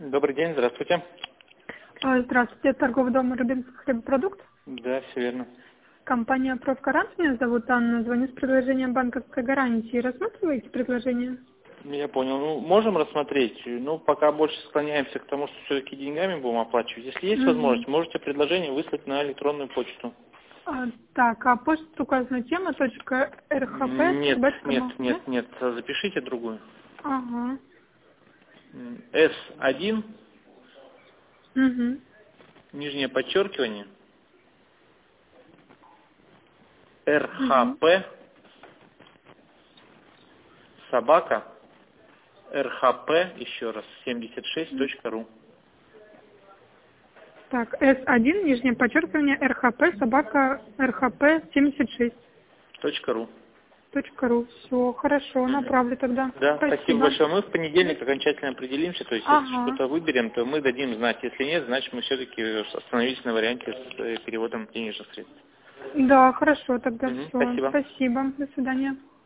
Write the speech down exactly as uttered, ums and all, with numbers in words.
Добрый день, здравствуйте. А, Здравствуйте, торговый дом Рыбинский хлебопродукт. Да, все верно. Компания «Профгарант», меня зовут Анна, звоню с предложением банковской гарантии. Рассматриваете предложение? Я понял. Ну, можем рассмотреть. Ну, пока больше склоняемся к тому, что все-таки деньгами будем оплачивать. Если есть Мгм. возможность, можете предложение выслать на электронную почту. А, так, а почта указана тема .рхп Нет, собачка. нет, нет, нет. Запишите другую. Ага. эс один, Угу. нижнее подчеркивание, Угу. РХП, собака, РХП, еще раз, семьдесят шесть точка ру. Так, эс один, нижнее подчеркивание, РХП, собака, РХП семьдесят шесть Точка ру. точка ру. Все, хорошо, Мгм. направлю тогда. Да, спасибо Спасибо. большое. Мы в понедельник окончательно определимся, то есть если Ага. что-то выберем, то мы дадим знать. Если нет, значит мы все-таки остановились на варианте с э, переводом денежных средств. Да, хорошо, тогда Мгм. все. Спасибо. Спасибо. До свидания.